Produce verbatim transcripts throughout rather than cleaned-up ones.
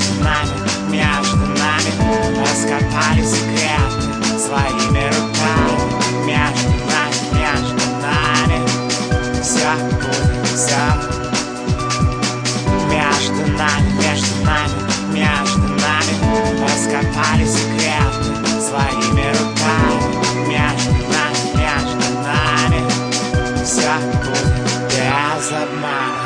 между нами, между нами раскопали секреты своими руками. Между нами, между нами все будет, все. Между нами, между нами, между нами раскопали секреты своими руками. Между нами, между нами все будет без обмана.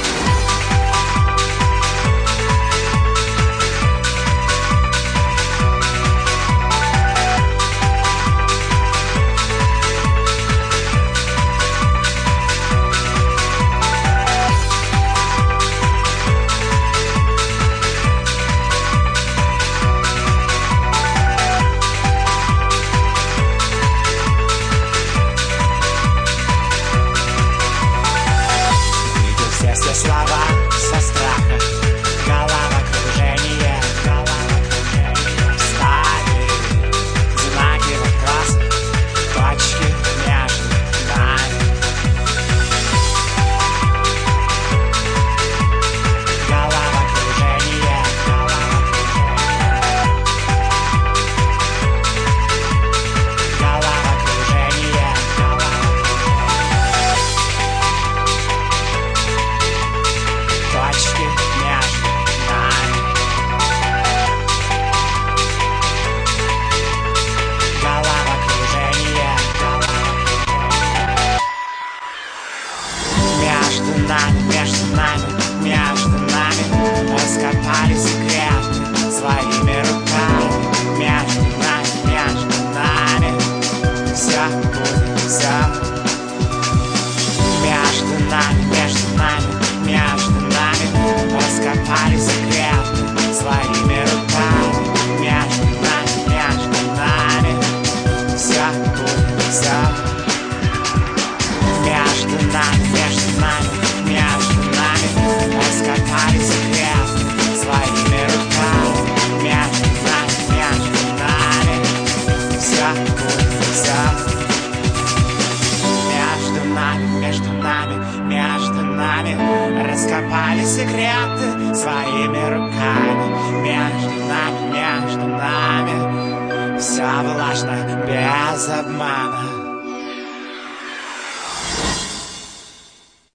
Слова со страха, головокружение, головокружение. Ставили знаки вопроса, точки между нами. Головокружение, головокружение. Головокружение, точки между нами. Головокружение, головокружение. Между нами, между нами, между нами раскопали секреты своими руками. Между нами, между нами все будет, все. Между нами, между нами, между нами раскопали секреты своими руками. Между нами, между нами все будет, все. Между нами, между нами, между нами раскопали секреты своими руками. Между нами, между нами все будет, все. Между нами, между нами, между нами раскопали секреты своими руками. Между нами, между нами все влажно, без обмана.